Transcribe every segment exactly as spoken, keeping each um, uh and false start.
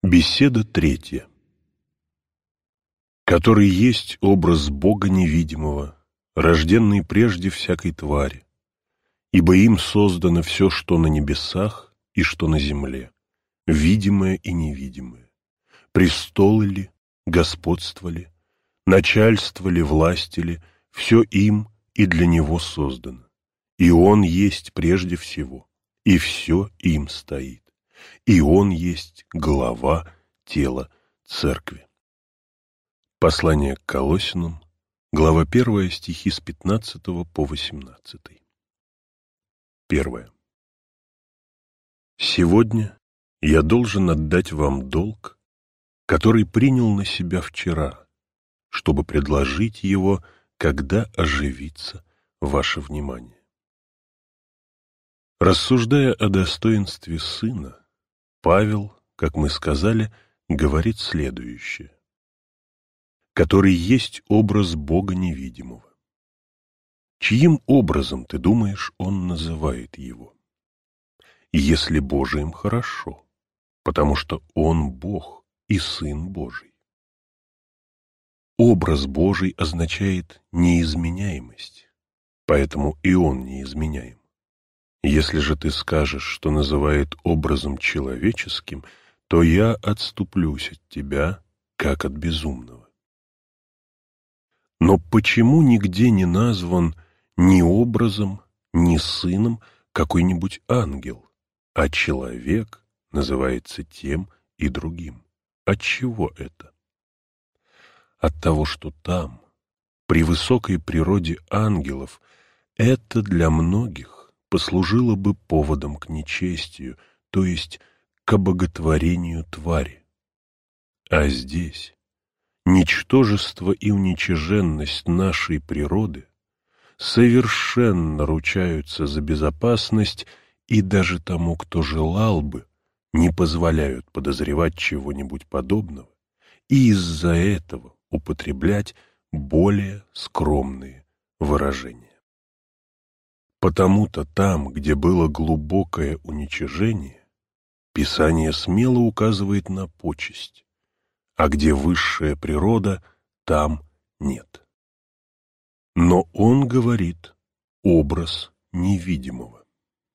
Беседа третья. Который есть образ Бога невидимого, рожденный прежде всякой твари, ибо им создано все, что на небесах и что на земле, видимое и невидимое, престолы ли, господство ли, начальство ли, власти ли, все им и для него создано, и он есть прежде всего, и все им стоит, и он есть глава тела церкви. Послание к Колоссянам, глава первая, стихи с пятнадцатого по восемнадцатый. Первое. Сегодня я должен отдать вам долг, который принял на себя вчера, чтобы предложить его, когда оживится ваше внимание. Рассуждая о достоинстве сына, Павел, как мы сказали, говорит следующее: который есть образ Бога невидимого. Чьим образом, ты думаешь, он называет его? Если Божиим, хорошо, потому что он Бог и Сын Божий. Образ Божий означает неизменяемость, поэтому и он неизменяем. Если же ты скажешь, что называет образом человеческим, то я отступлюсь от тебя, как от безумного. Но почему нигде не назван ни образом, ни сыном какой-нибудь ангел, а человек называется тем и другим? Отчего это? От того, что там, при высокой природе ангелов, это для многих послужило бы поводом к нечестию, то есть к обоготворению твари. А здесь ничтожество и уничиженность нашей природы совершенно ручаются за безопасность, и даже тому, кто желал бы, не позволяют подозревать чего-нибудь подобного, и из-за этого употреблять более скромные выражения. Потому-то там, где было глубокое уничижение, Писание смело указывает на почесть, а где высшая природа, там нет. Но он говорит образ невидимого.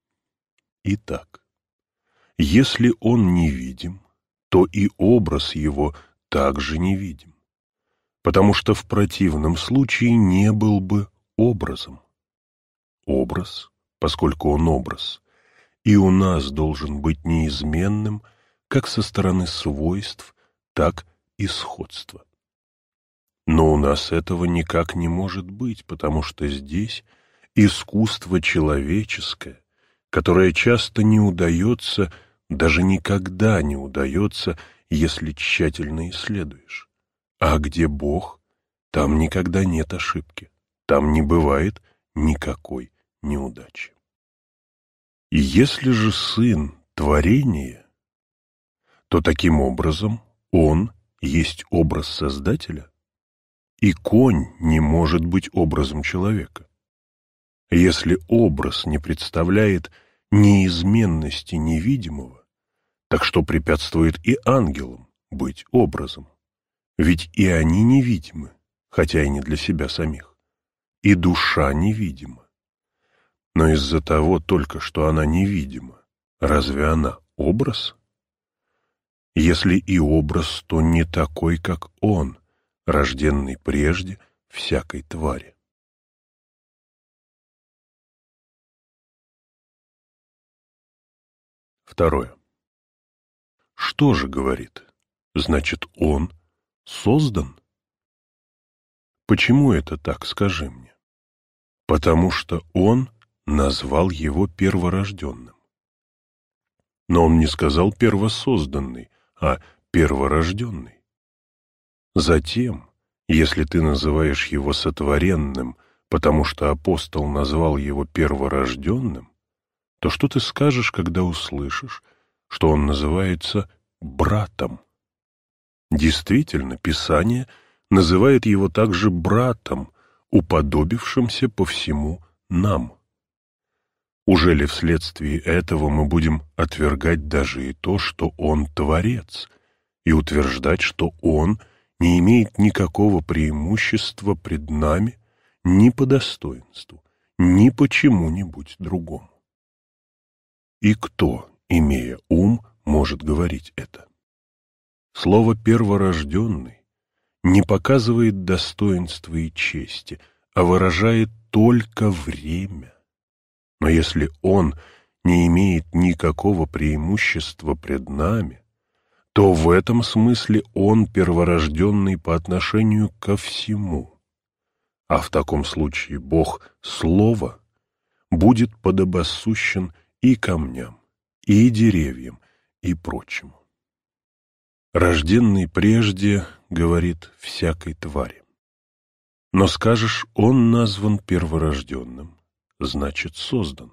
Итак, если он невидим, то и образ его также невидим, потому что в противном случае не был бы образом. Образ, поскольку он образ, и у нас должен быть неизменным как со стороны свойств, так и сходства. Но у нас этого никак не может быть, потому что здесь искусство человеческое, которое часто не удается, даже никогда не удается, если тщательно исследуешь. А где Бог, там никогда нет ошибки, там не бывает никакой неудачи. И если же Сын — творение, то таким образом Он есть образ Создателя, и конь не может быть образом человека. Если образ не представляет неизменности невидимого, так что препятствует и ангелам быть образом? Ведь и они невидимы, хотя и не для себя самих, и душа невидима. Но из-за того только, что она невидима, разве она образ? Если и образ, то не такой, как он, рожденный прежде всякой твари. Второе. Что же говорит? Значит, он создан? Почему это так, скажи мне? Потому что он назвал его перворожденным. Но он не сказал первосозданный, а перворожденный. Затем, если ты называешь его сотворенным, потому что апостол назвал его перворожденным, то что ты скажешь, когда услышишь, что он называется братом? Действительно, Писание называет его также братом, уподобившимся по всему нам. Уже ли вследствие этого мы будем отвергать даже и то, что он творец, и утверждать, что он не имеет никакого преимущества пред нами ни по достоинству, ни по чему-нибудь другому. И кто, имея ум, может говорить это? Слово «перворожденный» не показывает достоинства и чести, а выражает только время. Но если он не имеет никакого преимущества пред нами, то в этом смысле он перворожденный по отношению ко всему. А в таком случае Бог Слово будет подобосущен и камням, и деревьям, и прочему. Рожденный прежде, говорит, всякой твари. Но скажешь, он назван перворожденным, значит создан.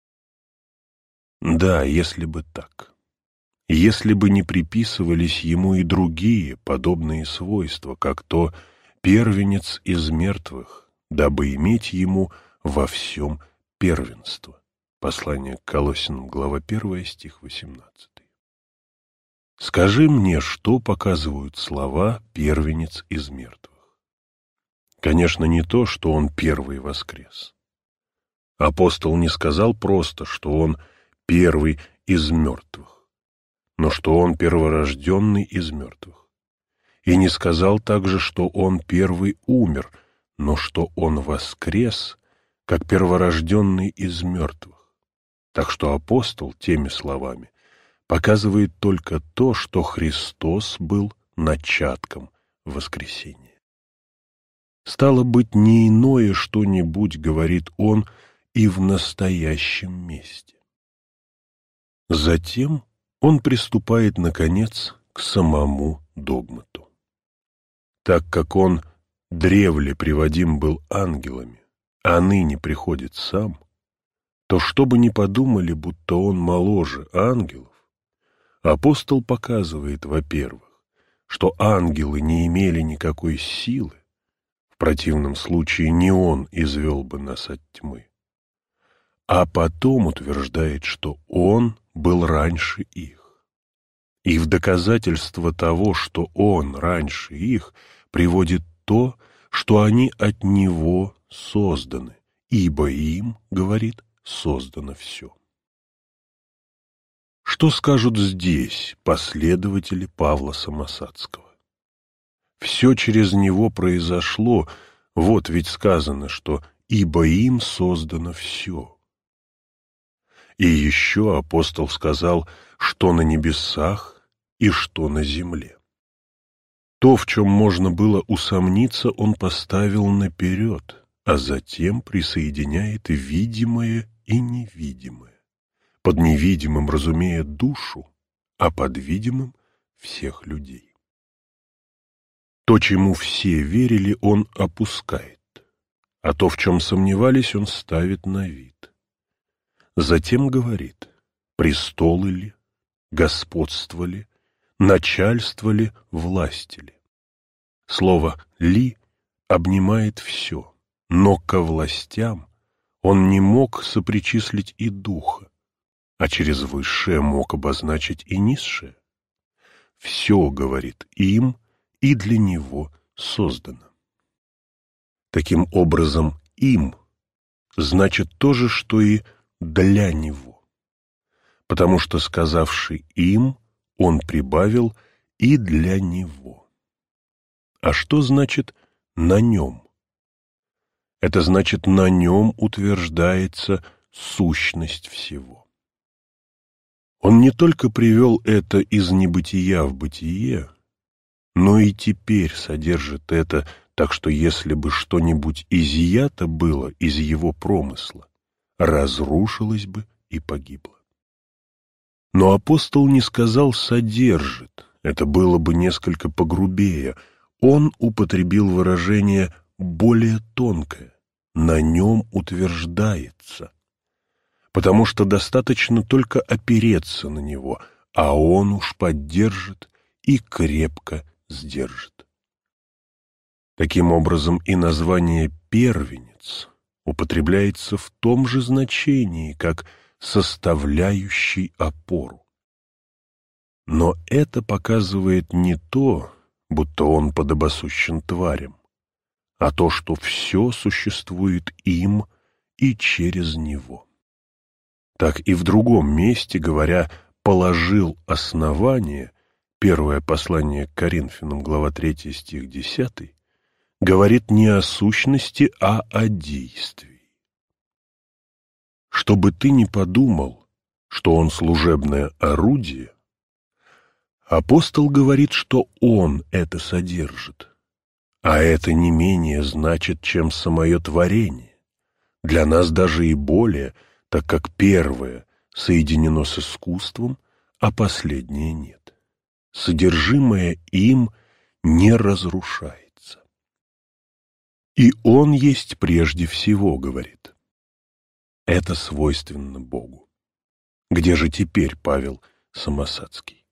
Да, если бы так. Если бы не приписывались ему и другие подобные свойства, как то первенец из мертвых, дабы иметь ему во всем первенство. Послание к Колоссянам, глава первая, стих восемнадцатый. Скажи мне, что показывают слова «первенец из мертвых». Конечно, не то, что он первый воскрес. Апостол не сказал просто, что он первый из мертвых, но что он перворожденный из мертвых. И не сказал также, что он первый умер, но что он воскрес, как перворожденный из мертвых. Так что апостол теми словами показывает только то, что Христос был начатком воскресения. Стало быть, не иное что-нибудь, говорит он, и в настоящем месте. Затем он приступает, наконец, к самому догмату. Так как он древле приводим был ангелами, а ныне приходит сам, то чтобы не подумали, будто он моложе ангелов, апостол показывает, во-первых, что ангелы не имели никакой силы, в противном случае не он извел бы нас от тьмы, а потом утверждает, что он был раньше их. И в доказательство того, что он раньше их, приводит то, что они от него созданы, ибо им, говорит, создано все. Что скажут здесь последователи Павла Самосадского? Все через него произошло, вот ведь сказано, что «ибо им создано все». И еще апостол сказал, что на небесах и что на земле. То, в чем можно было усомниться, он поставил наперед, а затем присоединяет видимое и невидимое. Под невидимым разумея душу, а под видимым — всех людей. То, чему все верили, он опускает, а то, в чем сомневались, он ставит на вид. Затем говорит, престолы ли, господство ли, начальство ли, власть ли. Слово «ли» обнимает все, но ко властям он не мог сопричислить и духа, а через высшее мог обозначить и низшее. Все, говорит, им и для него создано. Таким образом, им значит то же, что и для него, потому что, сказавший им, он прибавил и для него. А что значит «на нем»? Это значит, на нем утверждается сущность всего. Он не только привел это из небытия в бытие, но и теперь содержит это, так что если бы что-нибудь изъято было из его промысла, разрушилось бы и погибло. Но апостол не сказал «содержит», это было бы несколько погрубее. Он употребил выражение более тонкое, на нем утверждается, потому что достаточно только опереться на него, а он уж поддержит и крепко сдержит. Таким образом, и название «первенец» употребляется в том же значении, как «составляющий опору». Но это показывает не то, будто он подобосущен тварям, а то, что все существует им и через него. Так и в другом месте, говоря «положил основание», первое послание к Коринфянам, глава третья, стих десятый, говорит не о сущности, а о действии. Чтобы ты не подумал, что он служебное орудие, апостол говорит, что он это содержит, а это не менее значит, чем самое творение, для нас даже и более, так как первое соединено с искусством, а последнее нет. Содержимое им не разрушается. И он есть прежде всего, говорит. Это свойственно Богу. Где же теперь Павел Самосадский?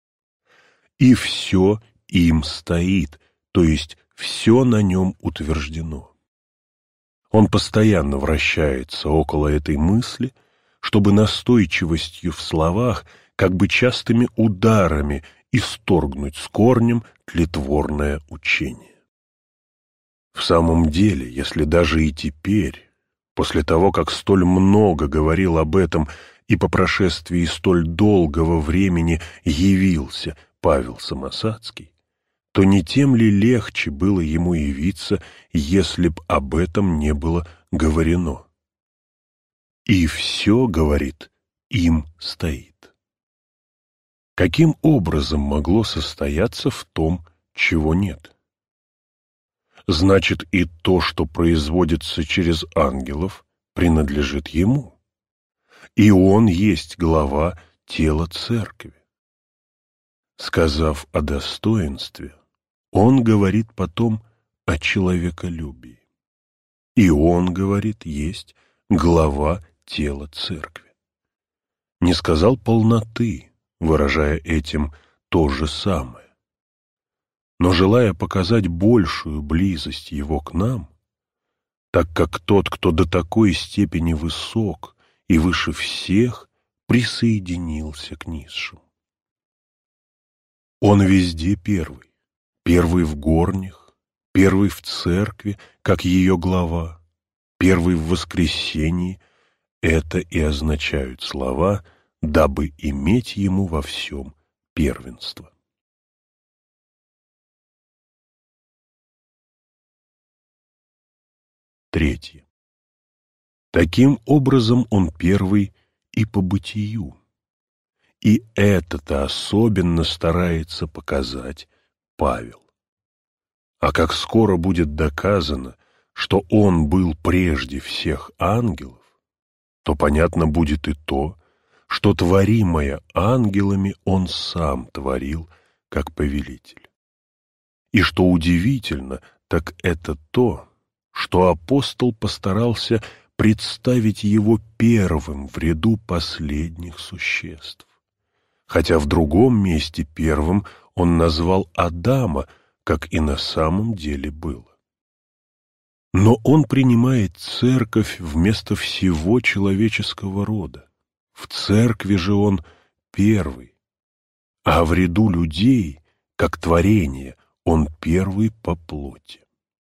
И все им стоит, то есть все на нем утверждено. Он постоянно вращается около этой мысли, чтобы настойчивостью в словах, как бы частыми ударами, исторгнуть с корнем тлетворное учение. В самом деле, если даже и теперь, после того, как столь много говорил об этом и по прошествии столь долгого времени явился Павел Самосадский, то не тем ли легче было ему явиться, если б об этом не было говорено? И все, говорит, им стоит. Каким образом могло состояться в том, чего нет? Значит, и то, что производится через ангелов, принадлежит ему. И он есть глава тела церкви. Сказав о достоинстве, он говорит потом о человеколюбии. И он, говорит, есть глава тела церкви. Не сказал полноты, выражая этим то же самое. Но желая показать большую близость его к нам, так как тот, кто до такой степени высок и выше всех, присоединился к низшим. Он везде первый, первый в горнях, первый в церкви, как ее глава, первый в воскресении. Это и означают слова, дабы иметь ему во всем первенство. Третье. Таким образом он первый и по бытию. И это-то особенно старается показать Павел. А как скоро будет доказано, что он был прежде всех ангелов, то понятно будет и то, что творимое ангелами он сам творил как повелитель. И что удивительно, так это то, что апостол постарался представить его первым в ряду последних существ, хотя в другом месте первым он назвал Адама, как и на самом деле было. Но он принимает церковь вместо всего человеческого рода. В церкви же он первый, а в ряду людей, как творение, он первый по плоти.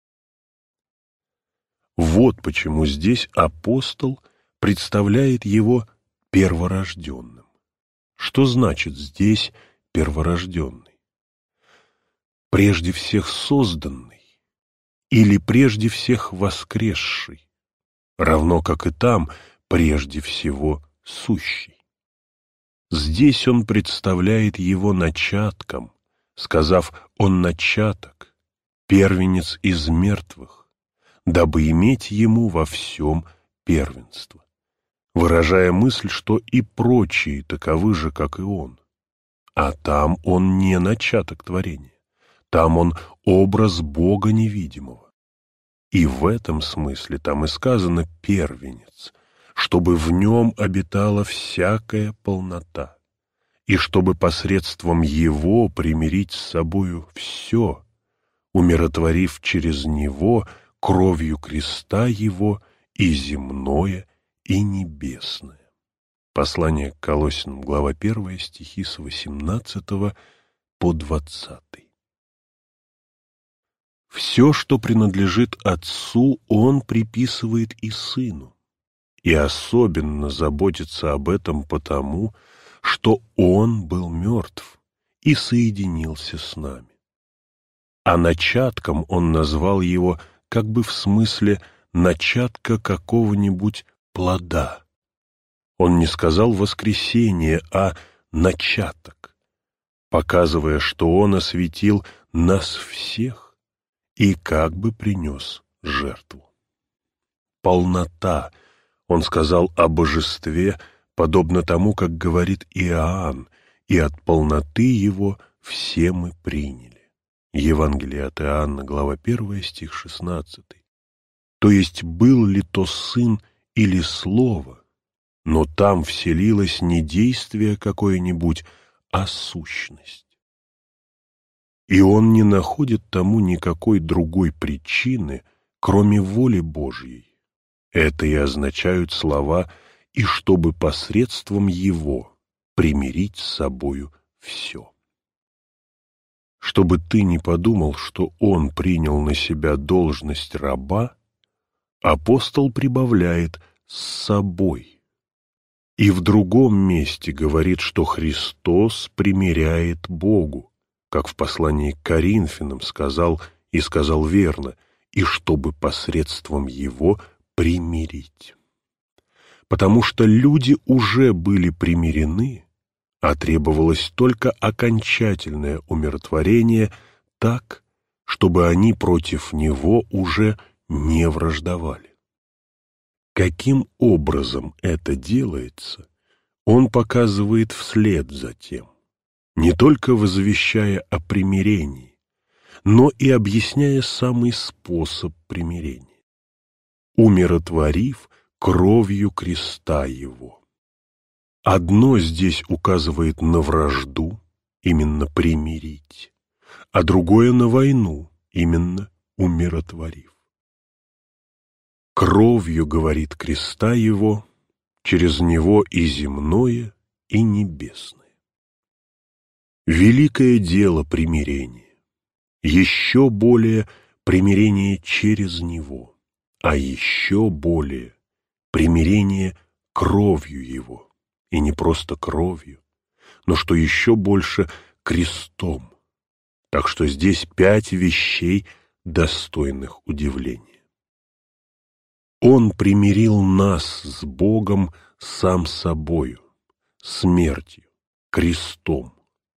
Вот почему здесь апостол представляет его перворожденным. Что значит здесь перворожденный? Прежде всех созданный или прежде всех воскресший, равно как и там прежде всего сущий. Здесь он представляет его начатком, сказав «он начаток, первенец из мертвых», дабы иметь ему во всем первенство, выражая мысль, что и прочие таковы же, как и он. А там он не начаток творения, там он образ Бога невидимого. И в этом смысле там и сказано «первенец», чтобы в нем обитала всякая полнота, и чтобы посредством его примирить с собою все, умиротворив через него кровью креста его и земное, и небесное. Послание к Колоссянам, глава первая, стихи с восемнадцатого по двадцатый. Все, что принадлежит Отцу, Он приписывает и Сыну, и особенно заботится об этом потому, что Он был мертв и соединился с нами. А начатком Он назвал его как бы в смысле начатка какого-нибудь плода. Он не сказал воскресение, а начаток, показывая, что Он осветил нас всех и как бы принес жертву. Полнота, Он сказал о божестве, подобно тому, как говорит Иоанн, и от полноты Его все мы приняли. Евангелие от Иоанна, глава первая, стих шестнадцатый. То есть был ли то Сын или Слово, но там вселилось не действие какое-нибудь, а сущность. И Он не находит тому никакой другой причины, кроме воли Божьей. Это и означают слова «и чтобы посредством Его примирить с собою все». Чтобы ты не подумал, что Он принял на себя должность раба, апостол прибавляет «с собой». И в другом месте говорит, что Христос примиряет Богу, как в послании к Коринфянам сказал и сказал верно, и чтобы посредством Его примирить. Потому что люди уже были примирены, а требовалось только окончательное умиротворение так, чтобы они против Него уже не враждовали. Каким образом это делается, Он показывает вслед за тем, не только возвещая о примирении, но и объясняя самый способ примирения, умиротворив кровью креста Его. Одно здесь указывает на вражду, именно примирить, а другое на войну, именно умиротворив. Кровью, говорит, креста Его, через Него и земное, и небесное. Великое дело примирения, еще более примирение через Него, а еще более примирение кровью Его, и не просто кровью, но что еще больше крестом. Так что здесь пять вещей, достойных удивления. Он примирил нас с Богом сам собою, смертью, крестом.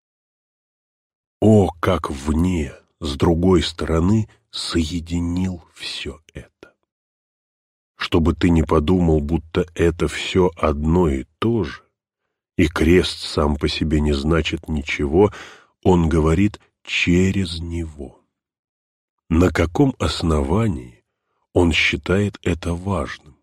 О, как вне, с другой стороны, соединил все это. Чтобы ты не подумал, будто это все одно и то же, и крест сам по себе не значит ничего, он говорит через него. На каком основании он считает это важным?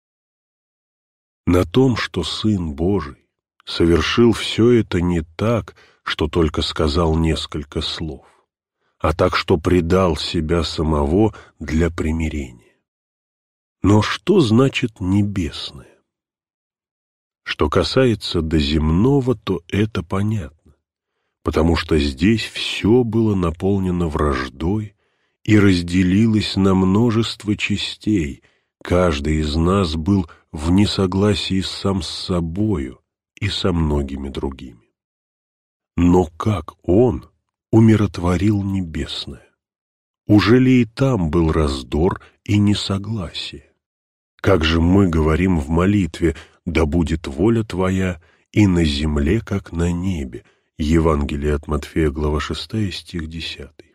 На том, что Сын Божий совершил все это не так, что только сказал несколько слов, а так, что предал себя самого для примирения. Но что значит небесное? Что касается до земного, то это понятно, потому что здесь все было наполнено враждой и разделилось на множество частей, каждый из нас был в несогласии сам с собою и со многими другими. Но как Он умиротворил небесное? Уже ли и там был раздор и несогласие? Как же мы говорим в молитве «Да будет воля Твоя и на земле, как на небе» Евангелие от Матфея, глава шестая, стих десятый.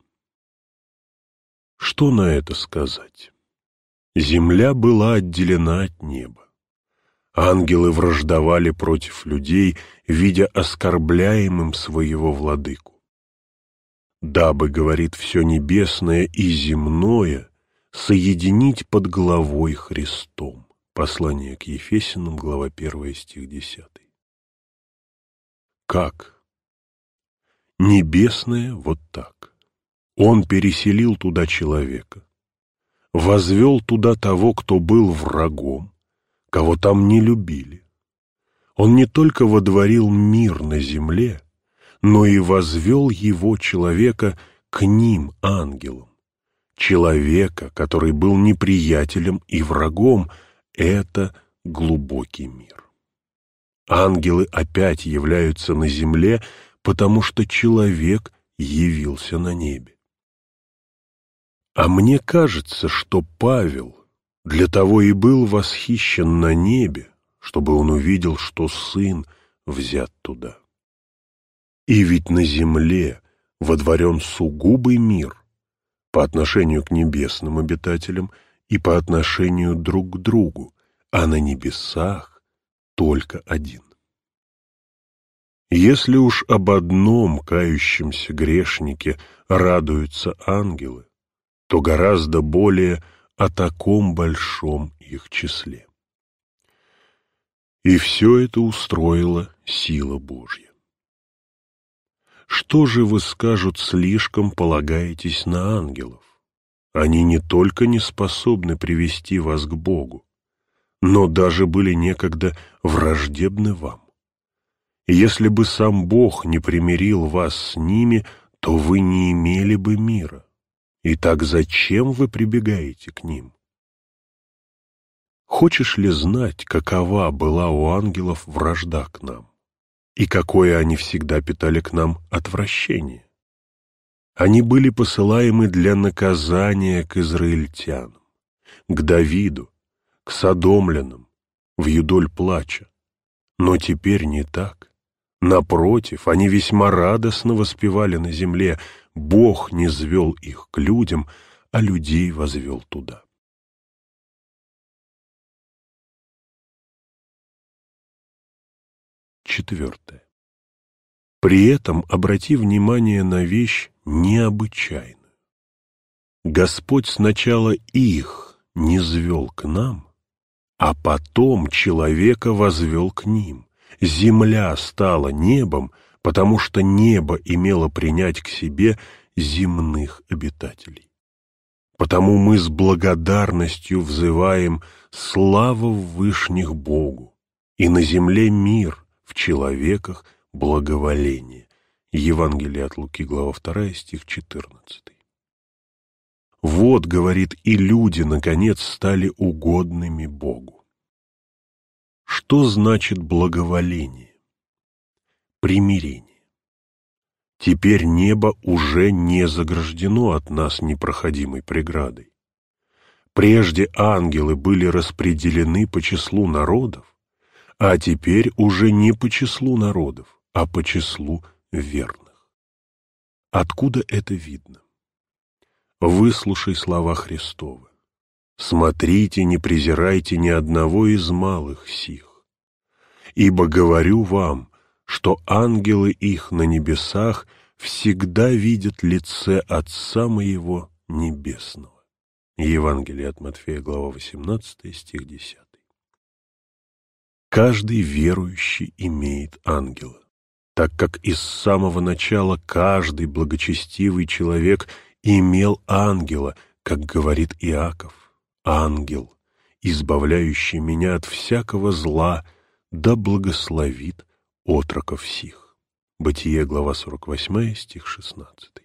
Что на это сказать? Земля была отделена от неба. Ангелы враждовали против людей, видя оскорбляемым своего владыку. Дабы, говорит, все небесное и земное соединить под главой Христом. Послание к Ефесянам, глава первая, стих десятый. Как? Небесное вот так. Он переселил туда человека, возвел туда того, кто был врагом, кого там не любили. Он не только водворил мир на земле, но и возвел его, человека, к ним, ангелам. Человека, который был неприятелем и врагом, это глубокий мир. Ангелы опять являются на земле, потому что человек явился на небе. А мне кажется, что Павел для того и был восхищен на небе, чтобы он увидел, что Сын взят туда. И ведь на земле водворен сугубый мир по отношению к небесным обитателям и по отношению друг к другу, а на небесах только один. Если уж об одном кающемся грешнике радуются ангелы, то гораздо более о таком большом их числе. И все это устроила сила Божья. Что же вы, скажут, слишком полагаетесь на ангелов? Они не только не способны привести вас к Богу, но даже были некогда враждебны вам. И если бы сам Бог не примирил вас с ними, то вы не имели бы мира. Итак, зачем вы прибегаете к ним? Хочешь ли знать, какова была у ангелов вражда к нам? И какое они всегда питали к нам отвращение? Они были посылаемы для наказания к израильтянам, к Давиду, к содомлянам, в юдоль плача. Но теперь не так. Напротив, они весьма радостно воспевали на земле: Бог не звел их к людям, а людей возвел туда. Четвертое. При этом обрати внимание на вещь необычайную. Господь сначала их не звел к нам, а потом человека возвел к ним. Земля стала небом, потому что небо имело принять к себе земных обитателей. Потому мы с благодарностью взываем слава в вышних Богу, и на земле мир, в человеках благоволение. Евангелие от Луки, глава вторая, стих четырнадцатый. Вот, говорит, и люди, наконец, стали угодными Богу. Что значит благоволение? Примирение. Теперь небо уже не заграждено от нас непроходимой преградой. Прежде ангелы были распределены по числу народов, а теперь уже не по числу народов, а по числу верных. Откуда это видно? Выслушай слова Христовы. Смотрите, не презирайте ни одного из малых сих. Ибо говорю вам, что ангелы их на небесах всегда видят лице Отца Моего Небесного. Евангелие от Матфея, глава восемнадцатая, стих десятый. Каждый верующий имеет ангела, так как из самого начала каждый благочестивый человек имел ангела, как говорит Иаков. Ангел, избавляющий меня от всякого зла, да благословит отроков сих. Бытие, глава сорок восьмая, стих шестнадцатый.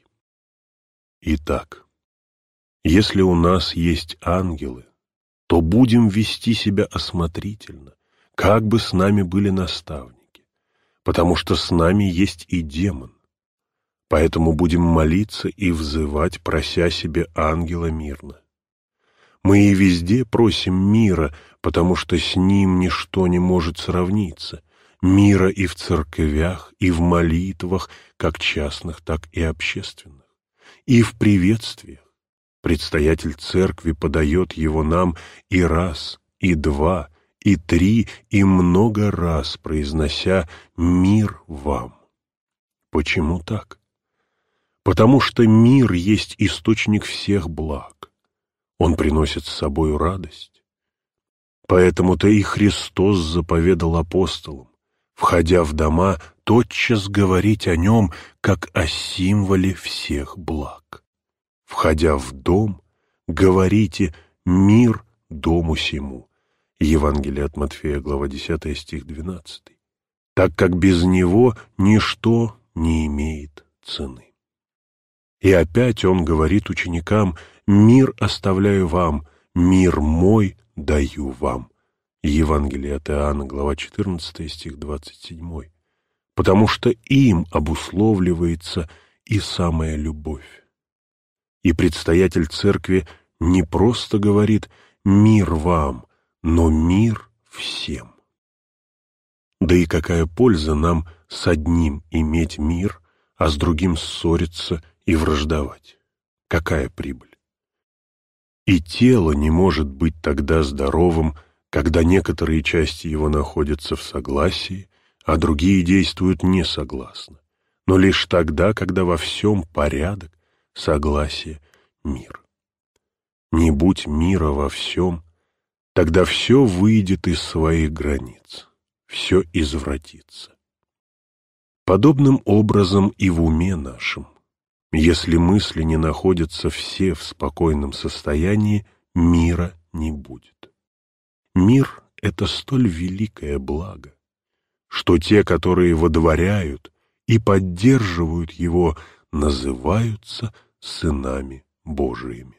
Итак, если у нас есть ангелы, то будем вести себя осмотрительно, как бы с нами были наставники, потому что с нами есть и демон. Поэтому будем молиться и взывать, прося себе ангела мирно. Мы и везде просим мира, потому что с ним ничто не может сравниться. Мира и в церквях, и в молитвах, как частных, так и общественных. И в приветствиях. Предстоятель церкви подает его нам и раз, и два, и три, и много раз, произнося «мир вам». Почему так? Потому что мир есть источник всех благ. Он приносит с собой радость. Поэтому-то и Христос заповедал апостолам, входя в дома, тотчас говорить о нем, как о символе всех благ. Входя в дом, говорите «мир дому сему». Евангелие от Матфея, глава десятая, стих двенадцатый. так как без него ничто не имеет цены. И опять он говорит ученикам: «Мир оставляю вам, мир мой даю вам». Евангелие от Иоанна, глава четырнадцатая, стих двадцать семь. Потому что им обусловливается и самая любовь. И предстоятель церкви не просто говорит «мир вам», но «мир всем». Да и какая польза нам с одним иметь мир, а с другим ссориться и враждовать? Какая прибыль? И тело не может быть тогда здоровым, когда некоторые части его находятся в согласии, а другие действуют несогласно, но лишь тогда, когда во всем порядок, согласие, мир. Не будь мира во всем, тогда все выйдет из своих границ, все извратится. Подобным образом и в уме нашем. Если мысли не находятся все в спокойном состоянии, мира не будет. Мир — это столь великое благо, что те, которые водворяют и поддерживают его, называются сынами Божиими.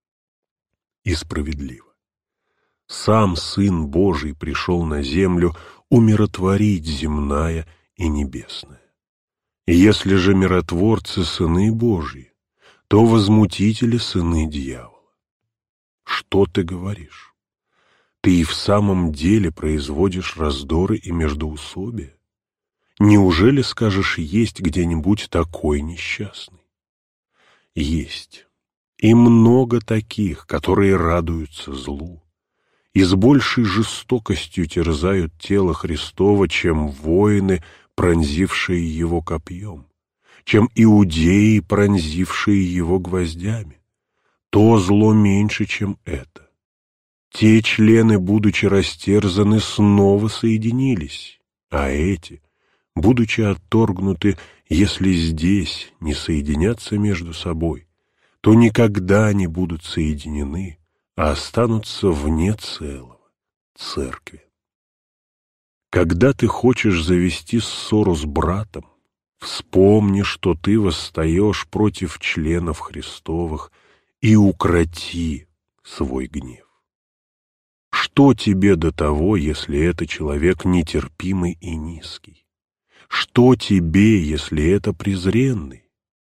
И справедливо. Сам Сын Божий пришел на землю умиротворить земное и небесное. Если же миротворцы сыны Божьи, то возмутители сыны дьявола. Что ты говоришь? Ты и в самом деле производишь раздоры и междоусобия? Неужели, скажешь, есть где-нибудь такой несчастный? Есть. И много таких, которые радуются злу, и с большей жестокостью терзают тело Христово, чем воины, пронзившие его копьем, чем иудеи, пронзившие его гвоздями. То зло меньше, чем это. Те члены, будучи растерзаны, снова соединились, а эти, будучи отторгнуты, если здесь не соединятся между собой, то никогда не будут соединены, а останутся вне целого — церкви. Когда ты хочешь завести ссору с братом, вспомни, что ты восстаешь против членов Христовых, и укроти свой гнев. Что тебе до того, если это человек нетерпимый и низкий? Что тебе, если это презренный?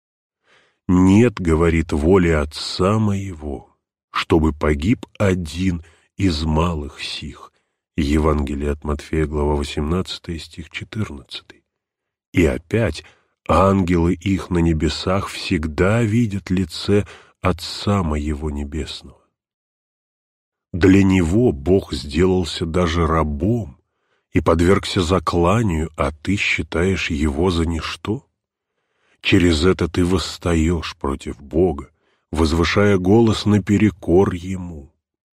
Нет, говорит, воли Отца моего, чтобы погиб один из малых сих. Евангелие от Матфея, глава восемнадцатая, стих четырнадцатый. И опять ангелы их на небесах всегда видят лице Отца моего небесного. Для него Бог сделался даже рабом и подвергся закланию, а ты считаешь его за ничто? Через это ты восстаешь против Бога, возвышая голос наперекор ему.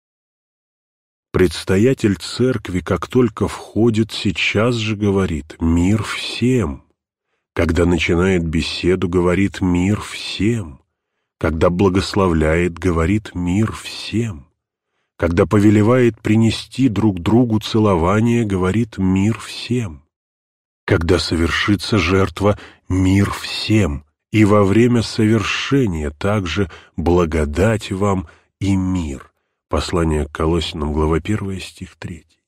Предстоятель церкви, как только входит, сейчас же говорит «мир всем». Когда начинает беседу, говорит «мир всем». Когда благословляет, говорит «мир всем». Когда повелевает принести друг другу целование, говорит «мир всем». Когда совершится жертва, мир всем. И во время совершения также благодать вам и мир. Послание к Колоссянам, глава первая, стих третий.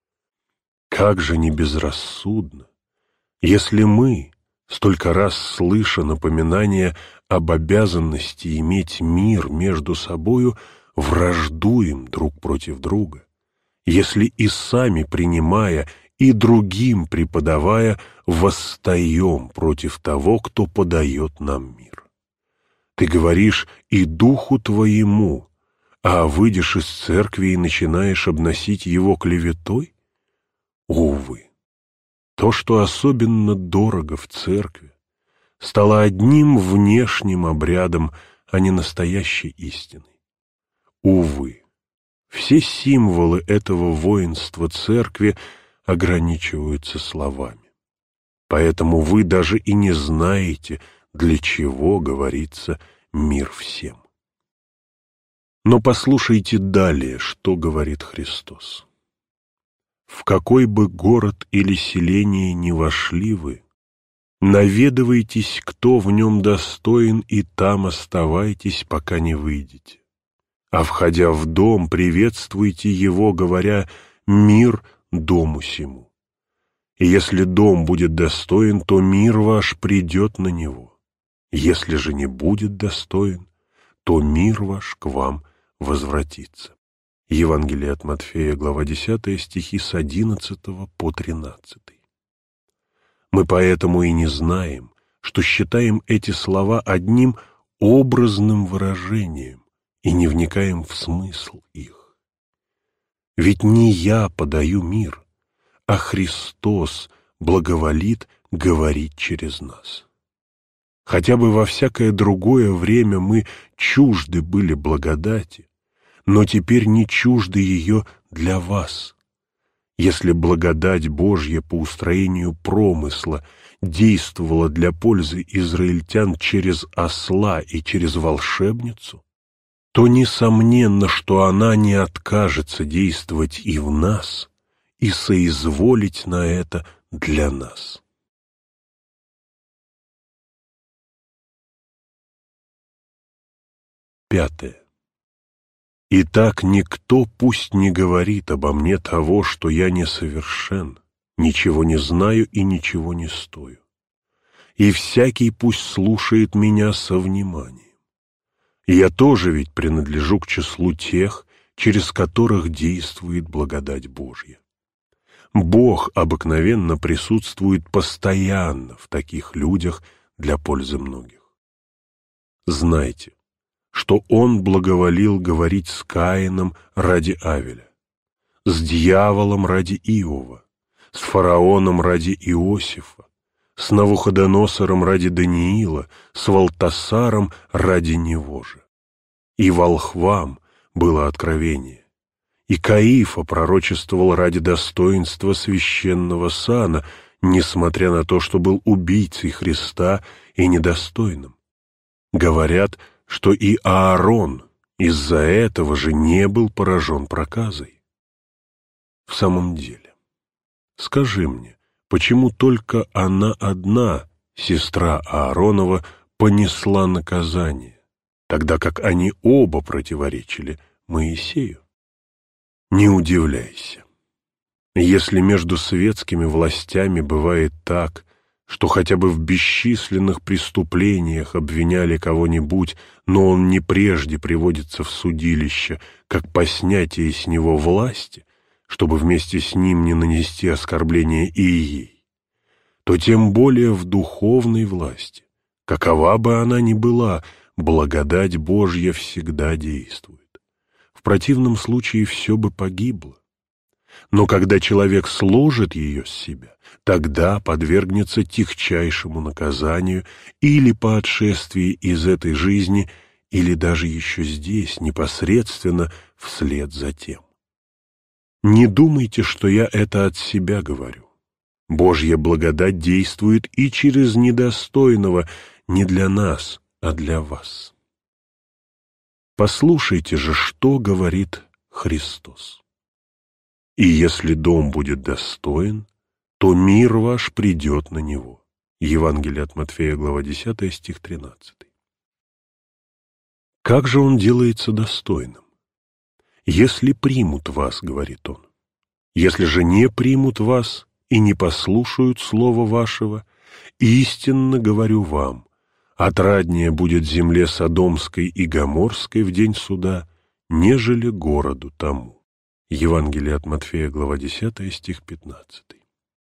Как же не безрассудно, если мы, столько раз слыша напоминания об обязанности иметь мир между собою, враждуем друг против друга, если и сами принимая, и другим преподавая, восстаем против того, кто подает нам мир. Ты говоришь «и духу твоему», а выйдешь из церкви и начинаешь обносить его клеветой? Увы, то, что особенно дорого в церкви, стало одним внешним обрядом, а не настоящей истиной. Увы, все символы этого воинства церкви ограничиваются словами. Поэтому вы даже и не знаете, для чего говорится «мир всем». Но послушайте далее, что говорит Христос. В какой бы город или селение ни вошли вы, наведывайтесь, кто в нем достоин, и там оставайтесь, пока не выйдете. А входя в дом, приветствуйте его, говоря: «Мир дому сему». И если дом будет достоин, то мир ваш придет на него. Если же не будет достоин, то мир ваш к вам возвратится. Евангелие от Матфея, глава десятая, стихи с одиннадцатого по тринадцатый. Мы поэтому и не знаем, что считаем эти слова одним образным выражением и не вникаем в смысл их. Ведь не я подаю мир, а Христос благоволит говорить через нас. Хотя бы во всякое другое время мы чужды были благодати, но теперь не чужды ее для вас. Если благодать Божья по устроению промысла действовала для пользы израильтян через осла и через волшебницу, то несомненно, что она не откажется действовать и в нас, и соизволить на это для нас. Пятое. Итак, никто пусть не говорит обо мне того, что я несовершен, ничего не знаю и ничего не стою. И всякий пусть слушает меня со вниманием. И я тоже ведь принадлежу к числу тех, через которых действует благодать Божья. Бог обыкновенно присутствует постоянно в таких людях для пользы многих. Знайте, что Он благоволил говорить с Каином ради Авеля, с дьяволом ради Иова, с фараоном ради Иосифа, с Навуходоносором ради Даниила, с Валтасаром ради него же. И волхвам было откровение, и Каифа пророчествовал ради достоинства священного сана, несмотря на то, что был убийцей Христа и недостойным. Говорят, что и Аарон из-за этого же не был поражен проказой. В самом деле, скажи мне, почему только она одна, сестра Ааронова, понесла наказание, тогда как они оба противоречили Моисею? Не удивляйся. Если между светскими властями бывает так, что хотя бы в бесчисленных преступлениях обвиняли кого-нибудь, но он не прежде приводится в судилище, как по снятии с него власти, чтобы вместе с ним не нанести оскорбление и ей, то тем более в духовной власти, какова бы она ни была, благодать Божья всегда действует. В противном случае все бы погибло. Но когда человек сложит ее с себя, тогда подвергнется тягчайшему наказанию или по отшествии из этой жизни, или даже еще здесь, непосредственно вслед за тем. Не думайте, что я это от себя говорю. Божья благодать действует и через недостойного не для нас, а для вас. Послушайте же, что говорит Христос. И если дом будет достоин, то мир ваш придет на него. Евангелие от Матфея, глава десятая, стих тринадцатый. Как же он делается достойным? Если примут вас, говорит он. Если же не примут вас и не послушают слова вашего, истинно говорю вам, отраднее будет земле Содомской и Гоморской в день суда, нежели городу тому. Евангелие от Матфея, глава десятая, стих пятнадцатый.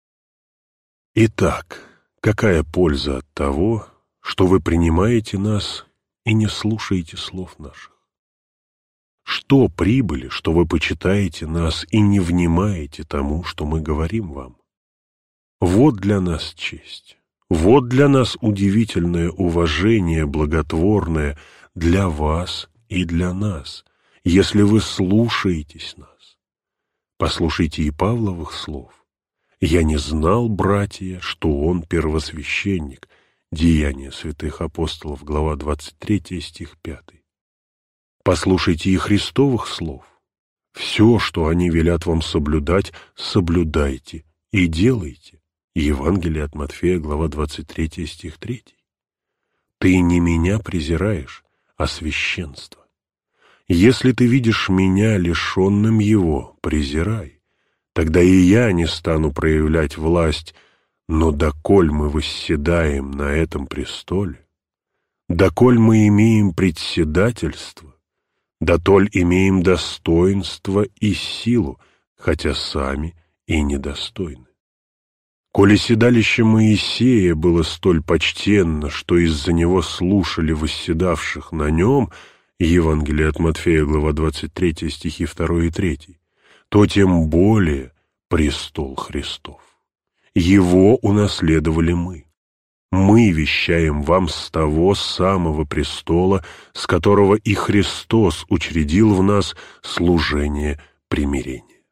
Итак, какая польза от того, что вы принимаете нас и не слушаете слов наших? Что прибыли, что вы почитаете нас и не внимаете тому, что мы говорим вам? Вот для нас честь, вот для нас удивительное уважение, благотворное для вас и для нас, если вы слушаетесь нас. Послушайте и Павловых слов. «Я не знал, братья, что он первосвященник». Деяния святых апостолов, глава двадцать третья, стих пятый. Послушайте и Христовых слов. Все, что они велят вам соблюдать, соблюдайте и делайте. Евангелие от Матфея, глава двадцать третья, стих третий. Ты не меня презираешь, а священство. Если ты видишь меня лишенным его, презирай. Тогда и я не стану проявлять власть, но доколь мы восседаем на этом престоле, доколь мы имеем председательство, дотоль имеем достоинство и силу, хотя сами и недостойны. Коли седалище Моисея было столь почтенно, что из-за него слушали восседавших на нем, Евангелие от Матфея, глава двадцать третья, стихи второй и третий, то тем более престол Христов. Его унаследовали мы. Мы вещаем вам с того самого престола, с которого и Христос учредил в нас служение примирения.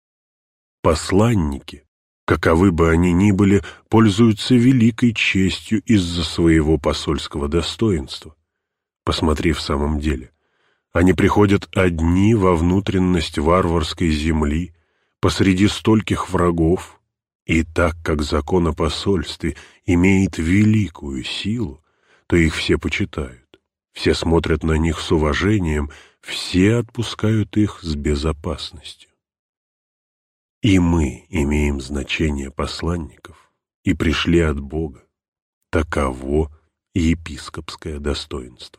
Посланники, каковы бы они ни были, пользуются великой честью из-за своего посольского достоинства. Посмотри в самом деле. Они приходят одни во внутренность варварской земли, посреди стольких врагов, и так как закон о посольстве имеет великую силу, то их все почитают, все смотрят на них с уважением, все отпускают их с безопасностью. И мы имеем значение посланников и пришли от Бога. Таково епископское достоинство.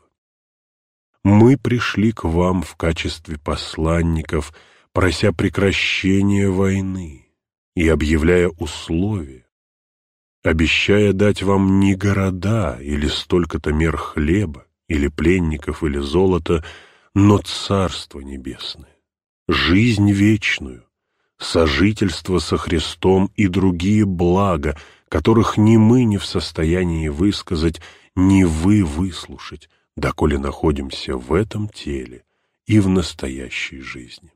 Мы пришли к вам в качестве посланников, прося прекращения войны и объявляя условия, обещая дать вам не города или столько-то мер хлеба, или пленников, или золота, но Царство Небесное, жизнь вечную, сожительство со Христом и другие блага, которых ни мы не в состоянии высказать, ни вы выслушать, доколе находимся в этом теле и в настоящей жизни.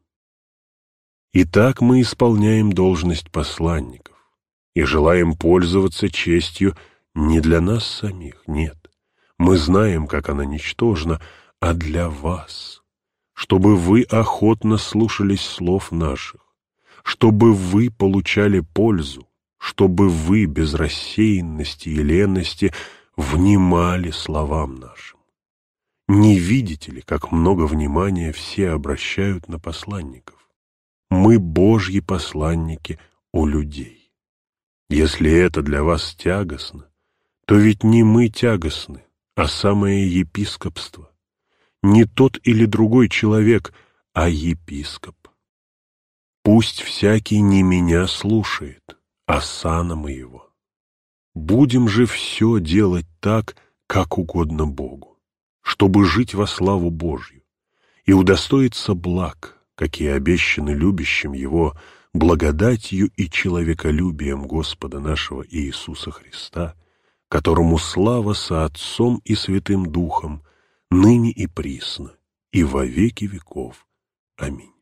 Итак, мы исполняем должность посланников и желаем пользоваться честью не для нас самих, нет. Мы знаем, как она ничтожна, а для вас, чтобы вы охотно слушались слов наших, чтобы вы получали пользу, чтобы вы без рассеянности и ленности внимали словам нашим. Не видите ли, как много внимания все обращают на посланников? Мы Божьи посланники у людей. Если это для вас тягостно, то ведь не мы тягостны, а самое епископство. Не тот или другой человек, а епископ. Пусть всякий не меня слушает, а сана моего. Будем же все делать так, как угодно Богу, чтобы жить во славу Божью и удостоиться благ, какие обещаны любящим Его благодатью и человеколюбием Господа нашего Иисуса Христа, которому слава со Отцом и Святым Духом, ныне и присно, и во веки веков. Аминь.